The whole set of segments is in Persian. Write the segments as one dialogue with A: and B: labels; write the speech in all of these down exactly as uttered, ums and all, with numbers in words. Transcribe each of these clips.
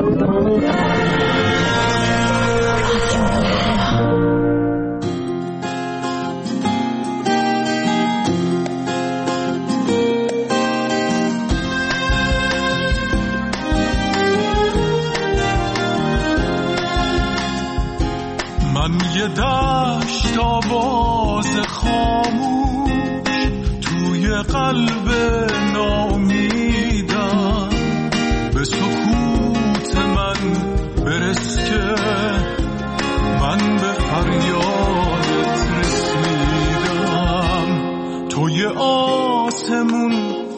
A: من یه دشت آواز خاموش توی قلب نامیدم، به سکوت من برس که من به فریادت رسیدم. توی آسمون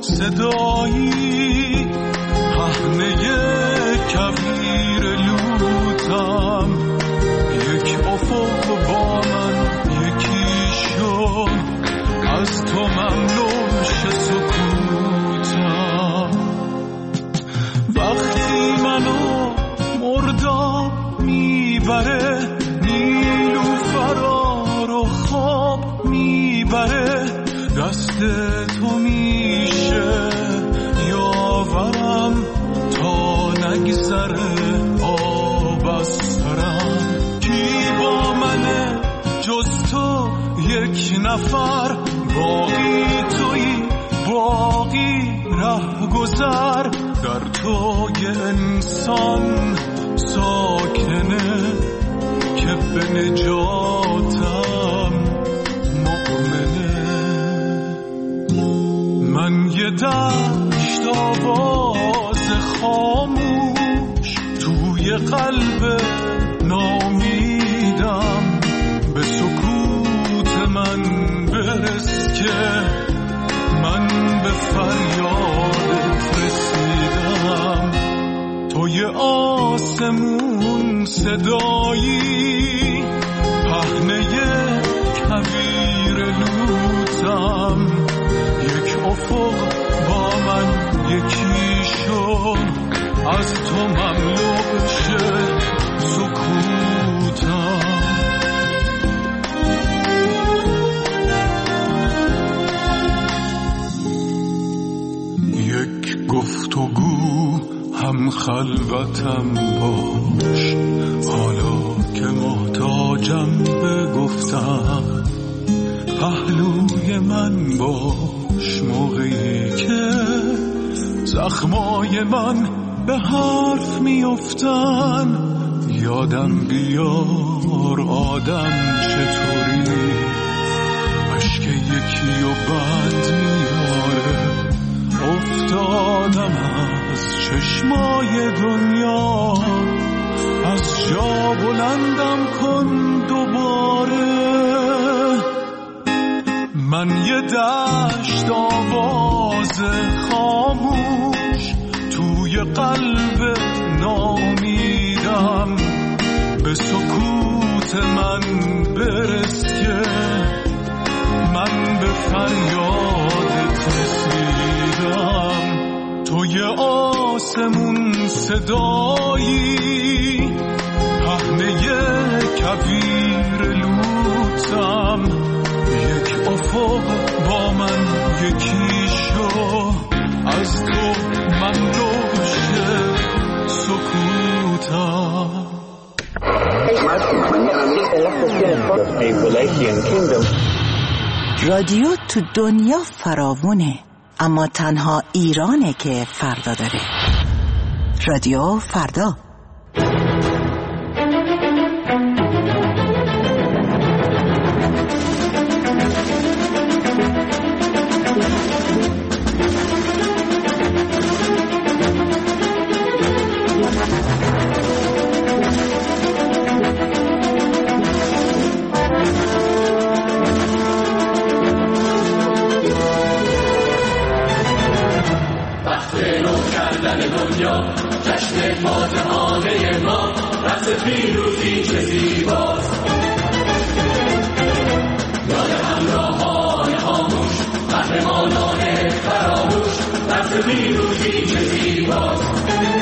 A: صدایی پهنه کویر لوتم، یک افق با من یکی شد، از تو ممنوش سکوتم. وقتی منو مرداب میبره، نیلوفرا رو خواب میبره، دست تو میشه یاورم تا نگذره آب از سرم. جز تو یک نفر، باقی تویی باقی ره گذر، در تو یه انسان ساکنه که به نجاتم مؤمنه. من یه دشت آواز خاموش توی قلب نامیدم، به سکوت من برس که من به فریادت رسیدم. توی آسمون صدایی پهنه کویر لوتم، یک افق با من یکی شد، از تو مملو شه سکوتم. گفتگو هم خلوتم باش، حالا که محتاجم به گفتم، پهلوی من باش موقعی که زخمای من به حرف میافتن. یادم بیار آدم چطوری اشک یکی و بند میاره، افتادم از چشمای دنیا، از جا بلندم کن دوباره. من یه دشت آواز خاموش توی قلب نامیدم، به سکوت من برس که من به فریادت رسیدم. توی آسمون صدایی پهنه کویر لوتم، یک افق با من یکی شو، از تو مملوش سکوتم.
B: رادیو تو دنیا فراوونه، اما تنها ایرانه که فردا داره. رادیو فردا.
C: جشن فاتحانه ما، رقص پیروزی چه زیباست. یاد همراهان خاموش، قهرمانان فراموش، رقص پیروزی چه زیباست.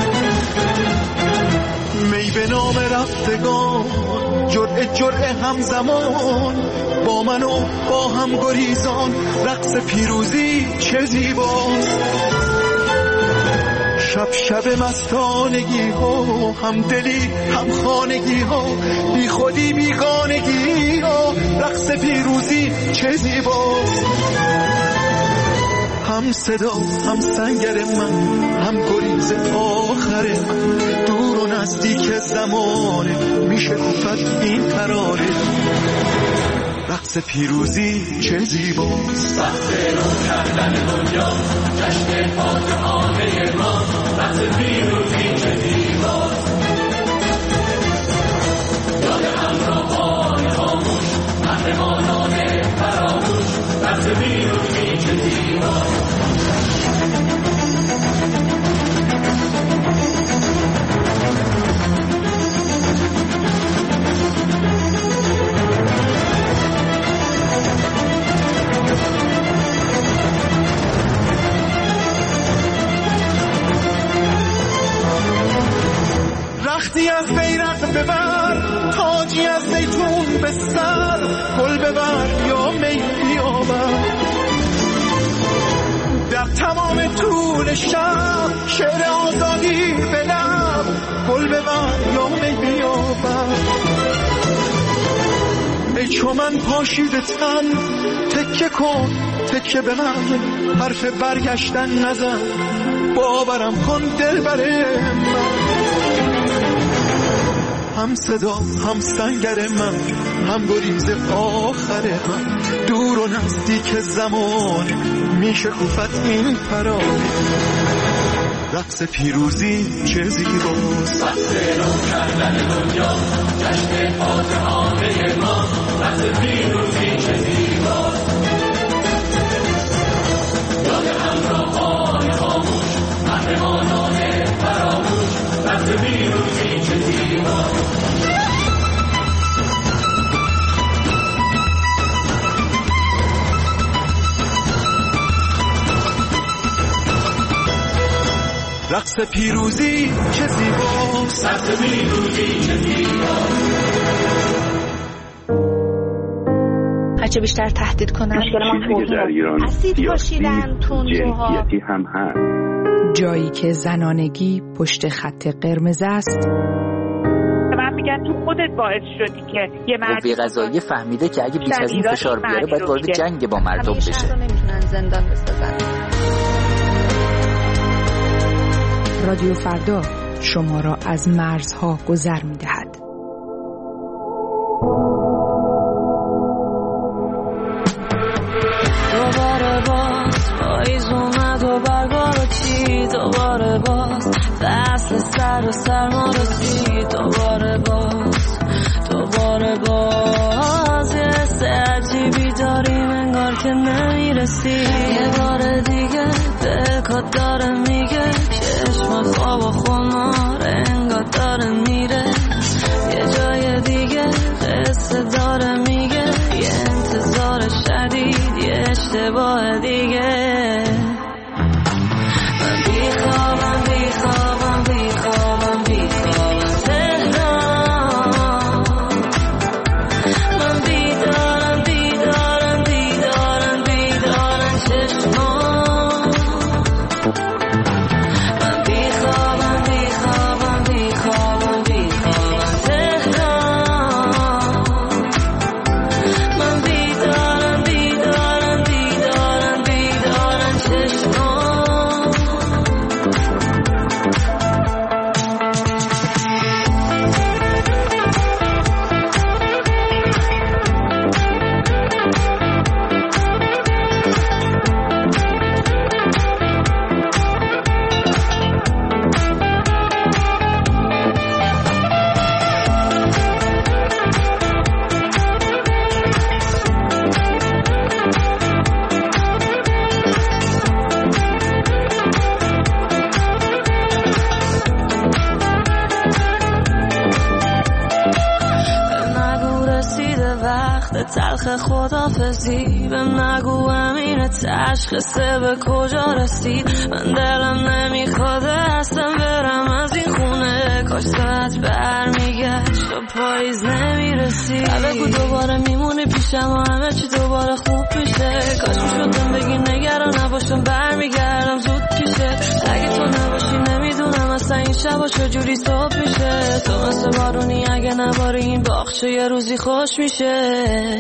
D: می به نام رفتگان، جرعه جرعه همزمان، با من و با هم گریزان، رقص پیروزی چه زیباست. شب شب مستانگی ها، هم دلی هم خانگی ها، بی خودی بیگانگی ها، رقص پیروزی چه زیباست. هم صدا هم سنگر من، هم گریز آخر من، دور و نزدیک زمانه میشه گفت این ترانه. رقص پیروزی چه زیباست.
C: رقص رو کردن دنیا، جشن فاتحانه ما، رقص پیروزی چه زیباست. یاد همراهان خاموش، قهرمانان فراموش، رقص پیروزی چه زیباست.
D: رختی از بیرق ببر، تاجی از زیتون به سر، گل ببر یا می بیاور. در تمام طول شب شعر آزادی به لب، گل ببر یا می بیاور. ای چو من پاشیده تن، تکه کن تکه به من، حرف برگشتن نزن، باورم کن دلبر من. هم صدا هم سنگر من، هم گریز آخر من، دور و نزدیک زمان میشه کوفت این فرانه. رقص پیروزی چه زیباست.
C: رقص رو کردن دنیا، جشن فاتحانه ما، رقص پیروزی چه زیباست. یاد همراهان خاموش، قهرمانان فراموش، رقص پیروزی چه زیباست.
D: رقص پیروزی چه زیباست.
C: رقص پیروزی چه زیباست.
E: هرچه بیشتر تهدید کنن،
F: چیزی که در ایران
E: اسید پاشیدن، تندروها
F: هم هست.
B: جایی که زنانگی پشت خط قرمز است.
G: من میگن تو خودت باعث شدی که یه مرد
H: قوه قضاییه فهمیده که اگه بیش از این فشار بیاره باید وارد جنگ با مردم بشه.
E: شهر رو نمیتونن زندان بسازن.
B: رادیو فردا شما را از مرزها گذر می‌دهد.
I: دوباره باز پاییز اومد و برگا رو چید، دوباره باز فصل سر و سرما رسید، دوباره باز دوباره باز یه حس عجیبی داریم انگار که نمیرسی. یه بار دیگه دلکات داره میگه چشم خواب و خمار انگار داره میره، یه جای دیگه قصه داره میگه یه انتظار شدید، یه اشتباه دیگه. من بیخوابم بیخوابم بیخوابم بیخوابم تهران، من بیدارم بیدارم بیدارم بیدارم چشمان. من بیخوابم بیخوابم بیخوابم بیخوابم تهران، من بیدارم بیدارم بیدارم بیدارم چشمان. تلخ خدافزی بهم نگو امین تشخیصه به کجا رسید. من دلم نمیخواد اصلا برم از این خونه، کاش ساعت برمیگشت به پاییز نمیرسی. بگو دوباره میمونی پیشم و همه چی دوباره خوب میشه. کاش میشدم بگی نگران نباشم برمیگردم زود پیشه. اگه تو نباشی نمیدونم اصلا این شبا چجوری صبح میشه. تو مثل بارونی اگه نباری این باغچه یه روزی خوش میشه.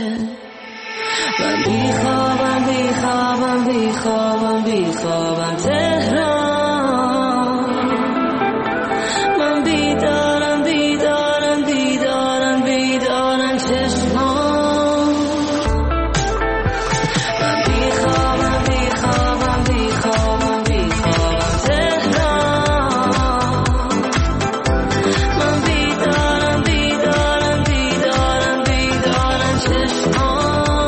I: من بیخوابم بیخوابم بیخوابم بیخوابم تهران. من بیدارم بیدارم بیدارم بیدارم چشمان. من بیخوابم بیخوابم بیخوابم بیخوابم تهران. من بیدارم بیدارم بیدارم بیدارم چشمان.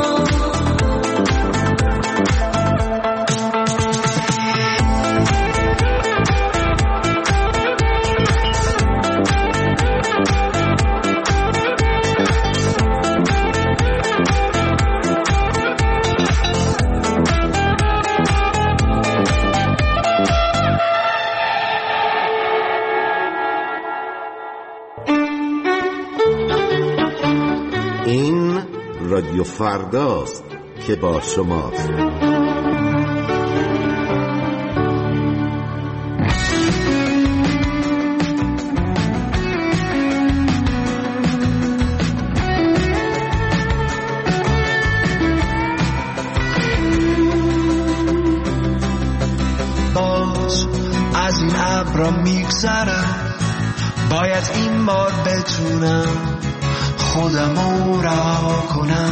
J: این رادیو فرداست که با شماست.
K: باز از این ابرا میگذرم، باید این بار بتونم خودمو رها کنم.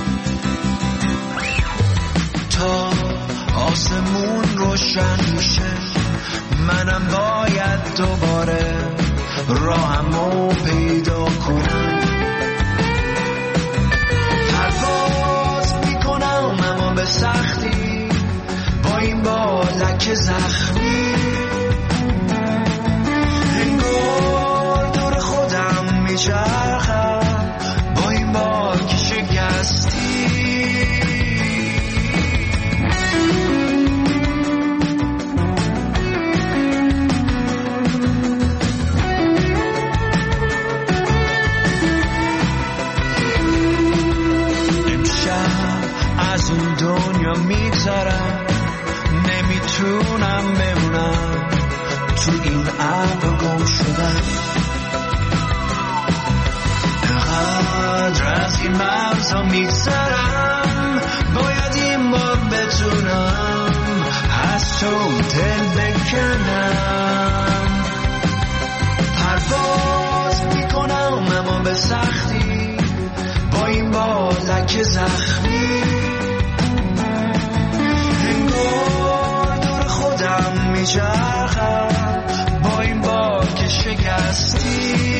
K: تا آسمون روشن میشه منم باید دوباره راهمو پیدا کنم. پرواز میکنم اما به سختی با این بالک زخمی. انگار دور خودم میچرخم با این بالک شکستی. از این دنیا میگذرم، نمیتونم بمونم تو این ابر گم شدم. انقدر از این مرزا میگذرم، باید این بار بتونم از تو دل بکنم. پرواز میکنم اما به سختی با این بالک زخمی. انگار دور خودم میچرخم با این بالک شکستی.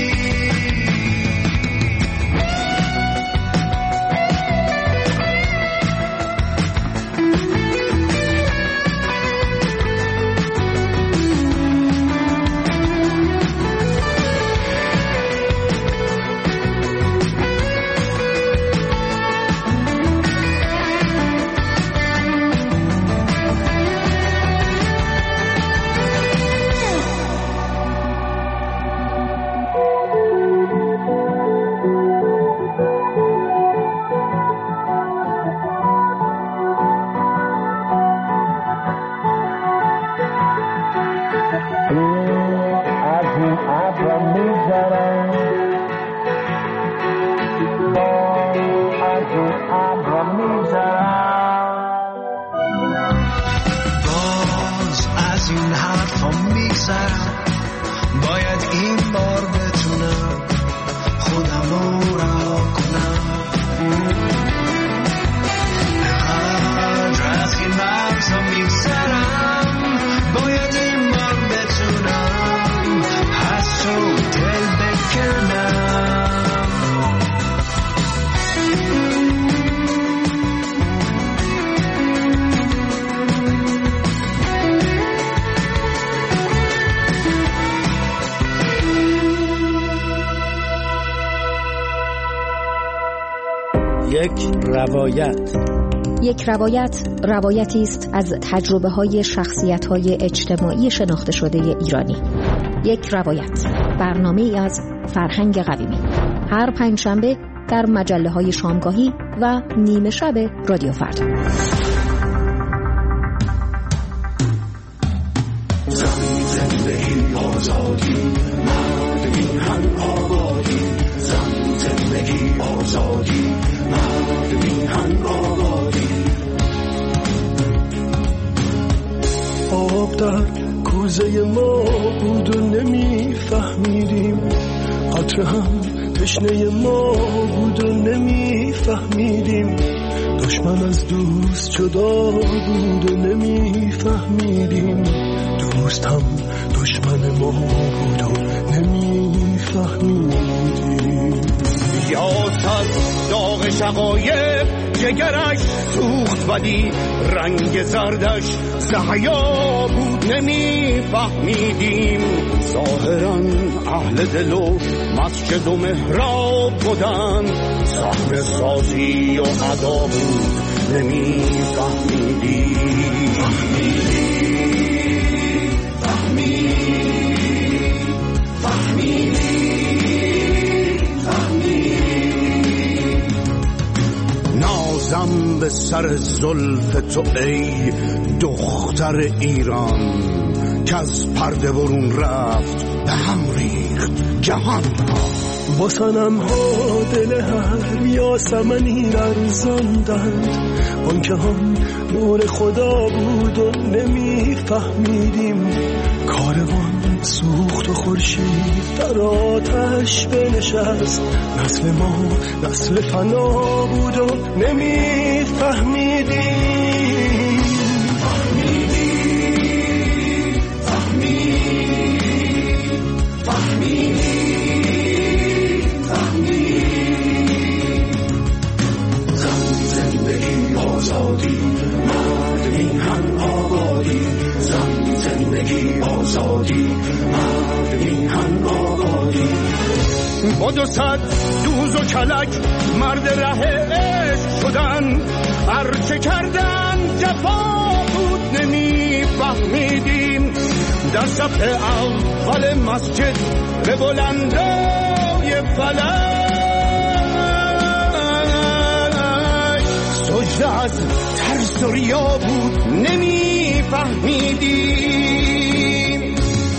K: باید این بار بتونم خودم رو رها کنم. انقدر از این مرزا میگذرم، باید این بار بتونم از تو دل بکنم.
L: یک روایت.
M: یک روایت روایتی است از تجربه های شخصیت های اجتماعی شناخته شده ایرانی. یک روایت. برنامه ای از فرهنگ قویمی. هر پنج شنبه در مجله های شامگاهی و نیمه شب رادیو فردا.
C: زندگی آزادی مرد میهن آبادی، زن زندگی آزادی مرد میهن آبادی.
N: آب در کوزه ما بود و نمیفهمیدیم، قطره هم تشنه ما بود و نمیفهمیدیم، دشمن از دوست جدا بود و نمیفهمیدیم، دوست هم دشمن ما بود و نمیفهمیدیم.
O: یاس از داغ شقایق جگرش سوخت ولی رنگ زردش زحیا بود نمیفهمیدیم. ظاهراً اهل دل و مسجد و محراب بودن، صحنه سازی و ادا بود نمیفهمیدیم. نازم به سر زلف تو ای دختر ایران، که از پرده برون رفت به هم ریخت جهان را.
N: با صنم ها دل هر یاسمنی لرزاندند، آن که هم نور خدا بود و نمیفهمیدیم. کاروان سوخت و خورشید در آتش بنشست، نسل ما نسل فنا بود و نمیفهمیدیم.
C: فهمیدیم فهمیدیم فهمیدیم فهمیدیم. زن زندگی آزادی مرد میهن آبادی، زن زندگی آزادی مرد میهن آبادی.
O: با دو صد دوز و کلک مرد ره عشق شدن، هرچه کردن جفا بود نمیفهمیدیم. در صف اول مسجد به بلندای فلک سجده از ترس و ریا بود نمیفهمیدیم.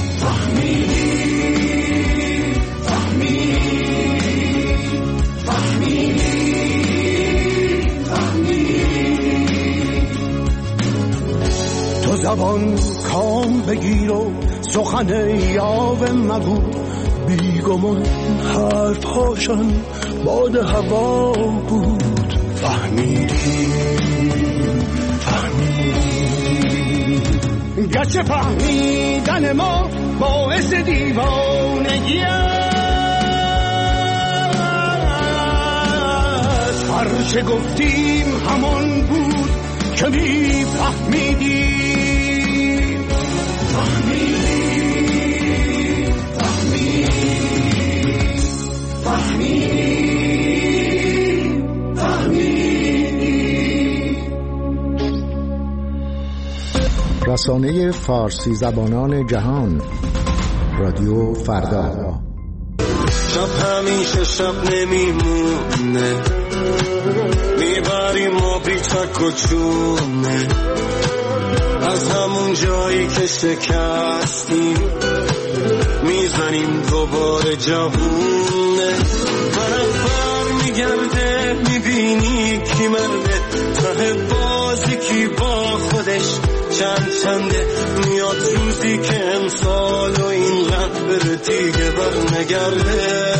C: فهمیدیم فهمیدیم فهمیدیم فهمیدیم.
O: تو زبان کام بگیر و سخن یاوه مگو،
N: بیگمان حرف هاشن باد هوا بود.
O: فهمیدیم فهمیدیم. گرچه فهمیدن ما باعث دیوانگی است، هرچه گفتیم همان بود که میفهمیدیم.
C: فهمیدیم فهمیدیم فهمیدیم فهمیدیم.
J: رسانه فارسی زبانان جهان، رادیو فردا.
K: شب همیشه شب نمیمونه، میبریم ما بی تک و چونه، از همون جایی که شکستیم میزنیم دوباره جوونه. طرف بر میگرده میبینی کی مرده، ته بازی کی با خودش چند چنده. میاد روزی که امسال و اینقدر بره دیگه بر نگرده.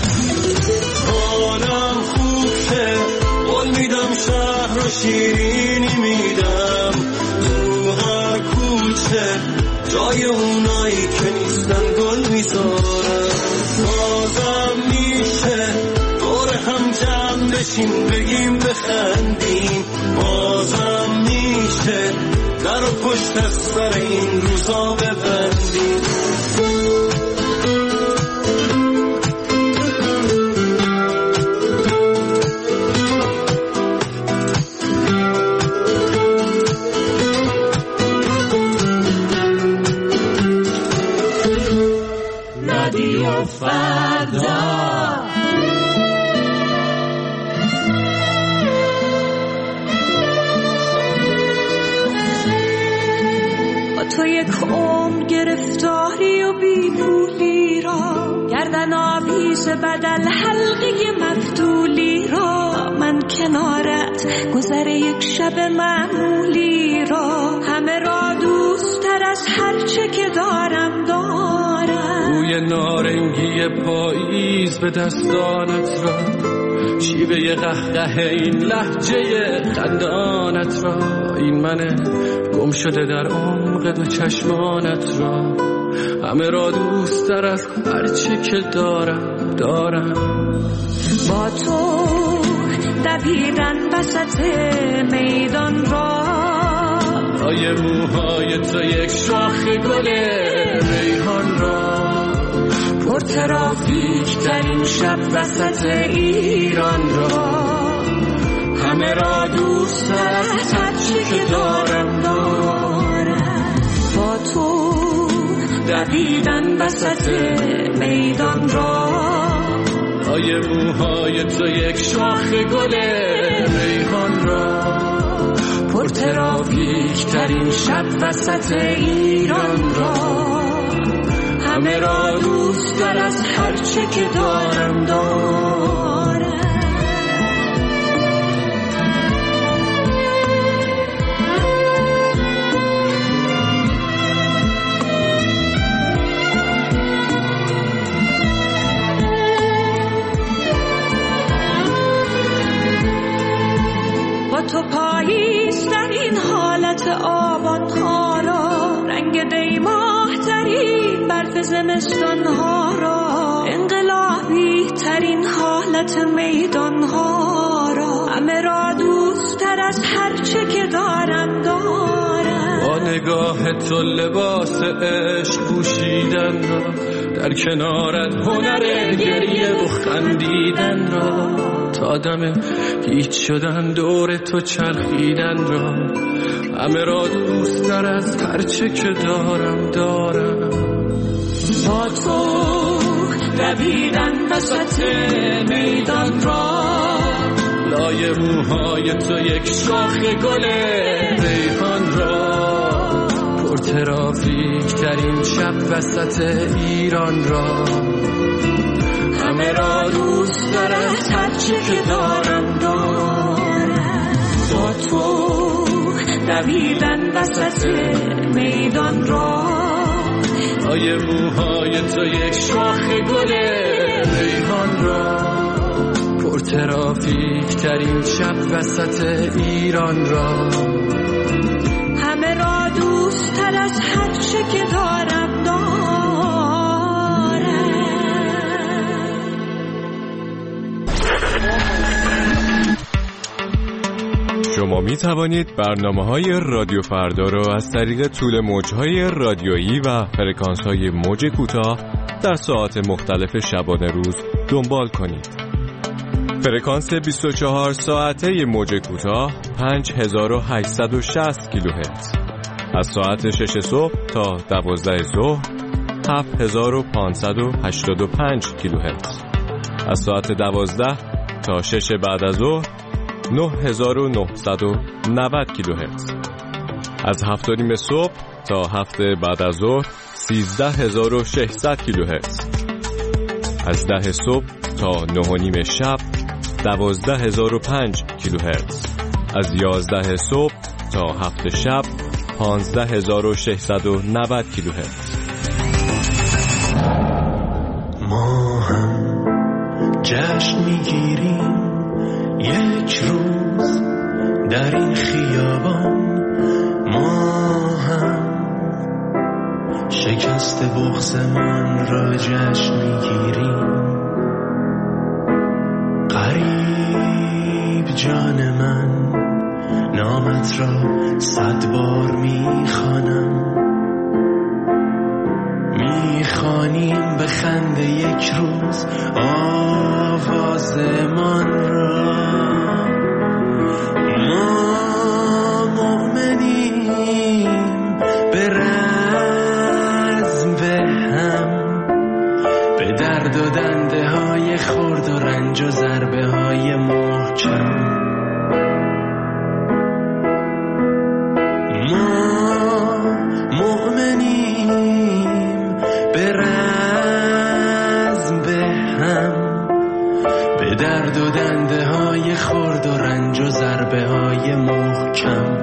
K: حالم خوب شه، قول میدم شهر رو شیرینی میدم، تو هر کوچه جای اونایی که نیستن گل میذارم. بازم میشه دور هم جمع بشیم بگیم بخندیم، بازم میشه در و پشت از سر این روزا ببندیم.
C: رادیو رادیو فردا.
I: تو یک عمر گرفتاری و بی پولی را، گردن آویز بدل حلقه مفتولی را، من کنارت گذر یک شب معمولی را، همه را دوست تر از هر چه که دارم دارم.
K: روی نارنگی پاییز به دستانت را، شیوه قهقه این لهجه خندانت را، این من گم شده در عمق دو چشمانت را، همه را دوست تر از هر چه که دارم دارم.
I: با تو دویدن وسط میدان را،
K: آیه موهای تو یک شاخ گل ریحان را، پر ترافیک ترین شب وسط ایران را، همه را دوست تر از هر چی که دارم دارم.
I: با تو دویدن وسط میدان را،
K: آیه موهای تو یک شاخ گل ریحان را، پر ترافیک ترین شب وسط ایران را، همه را دوست تر از هر چه که دارم دارم.
I: با تو پاییز در این حالت آبان ها را، رنگ دیماه ترین برف زمستان ها را، انقلابی ترین حالت میدان ها را، همه را دوست تر از هر چه که دارم دارم.
K: با نگاه تو لباس عشق پوشیدن را، در کنارت هنر گریه و خندیدن را، تا دم هیچ شدن دور تو چرخیدن را، همه را دوست تر از هر چه که دارم دارم.
I: با تو دویدن وسط میدان را،
K: لای موهای تو یک شاخ گل ریحان را، پر ترافیک ترین شب وسط ایران را، همه را دوست تر از هر چی که دارم دارم.
I: با تو دویدن وسط میدان را،
K: آیه موهای تو یک شاخ گل ریحان را، پر ترافیک ترین شب وسط ایران را،
I: همه را دوست تر از هر چه که دارم دارم.
P: شما می توانید برنامه‌های رادیو فردا را از طریق طول موج‌های رادیویی و فرکانس‌های موج کوتاه در ساعات مختلف شبانه روز دنبال کنید. فرکانس بیست و چهار ساعته موج کوتاه پنج هزار و هشتصد و شصت کیلوهرتز، از ساعت شش صبح تا دوازده ظهر هفت هزار و پانصد و هشتاد و پنج کیلوهرتز، از ساعت دوازده تا شش بعد از ظهر نه هزار و نهصد و نود کیلوهرتز، از هفت و نیم صبح تا هفت بعد از ظهر سیزده هزار و ششصد کیلوهرتز، از ده صبح تا نه و نیم شب دوازده هزار و پنج کیلوهرتز، از یازده صبح تا هفت شب پانزده هزار و ششصد و نود کیلوهرتز.
N: ما هم جشن میگیریم یک روز در این خیابان، ما هم شکست بغضمان را جشن میگیریم. غریب جان من نامت را صد بار میخوانم، میخوانیم به خنده یک روز آوازمان را. ما مؤمنیم به رزم به هم، به درد و دنده های خرد و رنج و ضربه های محکم. ما مؤمنیم به رزم به هم، به درد و دنده های خرد و رنج و ضربه های محکم.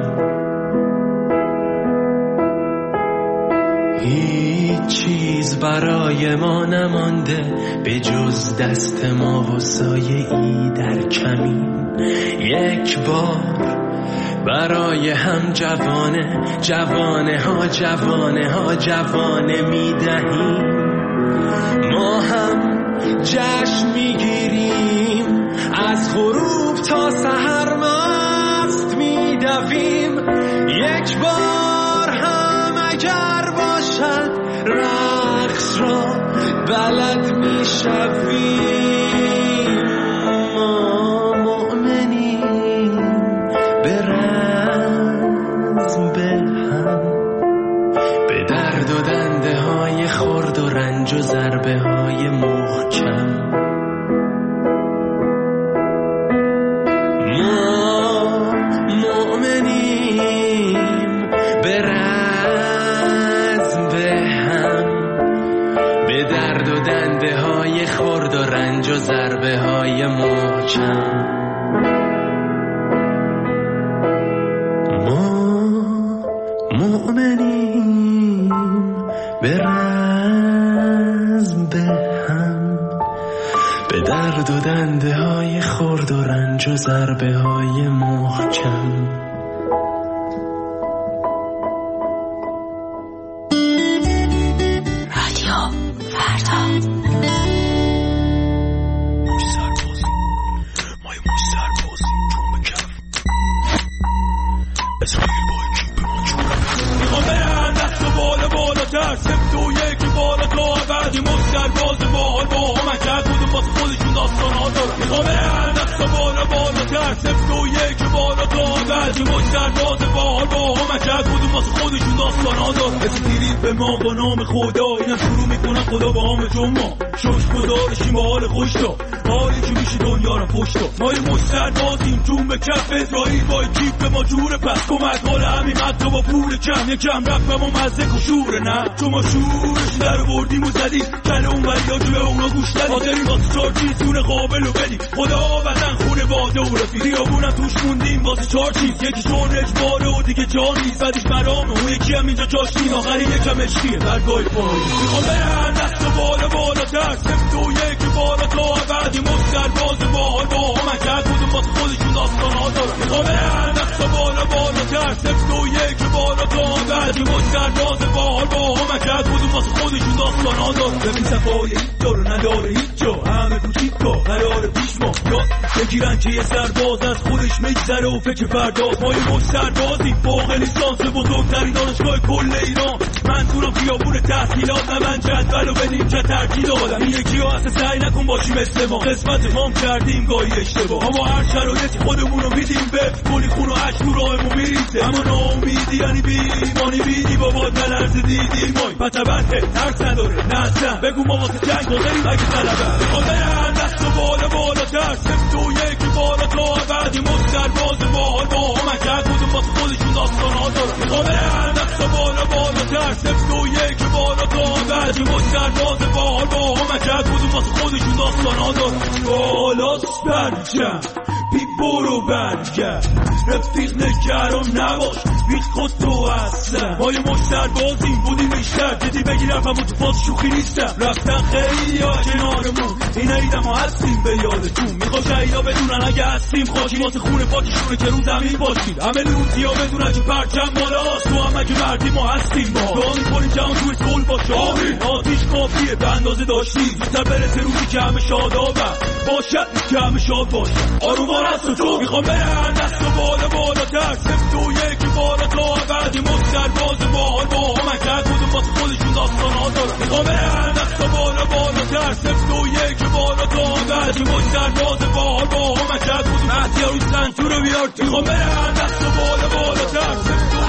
N: هیچ چیز برای ما نمانده به جز دست ما و سایه ای در کمین. یک بار برای هم جوانه جوانه ها جوانه ها جوانه می دهیم. ما هم جشن می گیریم، از غروب تا سحر مست می دویم. یک بار هم اگر باشد رقص را بلد می شویم. ما مؤمنیم به رزم به هم، به درد و دنده های خرد و رنج و ضربه های محکم. ما مؤمنیم به رزم به هم، به درد و دنده های خرد و رنج و ضربه های محکم. ما مؤمنیم به رزم به هم، به درد و دنده های خرد و رنج و ضربه های محکم.
A: به ما با نام خدا اینم شروع میکنم خدا با هم جمعه شوش گذارشیم با حال خوش تا حالی که میشه دنیا رو پشت تا ما یه مشتر بازیم جون به کف اسرائیل با کیف به ما جوره پس کمک حال همین حتی با پول کم یکم رفت به ما مزه کشوره نه چون ما شورش در بردیم و زدیم کل اون ولی ها به اونا گوش دادیم حاضریم واسه چار چیز دونه قابل رو بدیم خدا وطن خونه باده و رفیق خیابونم توش موندیم واسه چار چیز یکیشون رجباره و دیگه جا نیست بعدش مرامه اون یکی هم اینجا جاش نیم آخری یکم عشقیه درگاه پایی میخوام برن دست و بالا بالا تر سفت و یک بالا تا بعدی مستر باز باحال با همه کرد بودم واسه خودشون داستان ها دارم میخوام برن دست و بالا بالا تر سفت و یک بالا تا بعدی مستر باز باحال با همه کرد بودم واسه خودشون داستان ها دارم ببین صفای هیچ داره نداره هیچ جا همه کوچیکا قرار پیش ما یاد بگیرن که یه سرباز از خودش میگذره و فکر فردا ما یه مستر بازی فوق لیسانس بزرگترین دانشگاه کل ایران منظورم خیابون تحصیلات نه من جدولو بدیم چه ترکیب آدم این یکی ها اصلا سعی نکن باشی مثل ما قسمت مام کردیم گاهی اشتباه اما هر شرایطی خودمونو میدیم به کلی خون و عشق تو راهمون میریزه اما ناامیدی یعنی بیمانی بیدی بابا نلرز دیدی مای پتبنده ترس نداره نه اصلا بگو ما واسه جنگ حاضریم اگه طلبه میخواد برن دست و بالا بالا تر سفت و یکی بالا تا بعدی مستر باز باحال با همه کرد بودم واسه خودشون داستان ها دارم میخواد برن دست و بالا بالا تر سفت و یکی بالا تا بعدی مستر باز باحال با همه کرد بودم واسه خودشون داستان ها دارم بالاست برجم بی برو برگرد رفیق نگران نباش بی خود تو هستم ما یه مشتر بازیم بودیم بیشتر دیدی بگیرم همون تو فاز شوخی نیستم رفتن خیلی ها کنارمون این ایدم ها هستیم به یادتون میخوا شهیدا بدونن اگه هستیم خاکی واسه خونه پاکشونه که رو زمین باشید همه لوتی ها بدونن که پرچم بالاست تو هم اگه مردی ما هستیم با دعا میکنیم جهان توی صلح باشه آمین آتیش کافیه به اندازه داشتی زودتر برسه روزی که همه شادابم باشد که همه شاد باشه آرومان هست و تو میخوام برن دست و بالا بالا تر سفت و یکی بالا تا بعدی مستر باز باحال با همه کرد بودم واسه خودشون داستان ها دارم میخوام برن دست و بالا بالا تر سفت و یکی بالا تا بعدی مستر باز باحال با همه کرد بودم مهدی رو سنتور رو بیار تو میخوام برن دست و بالا بالا تر سفت و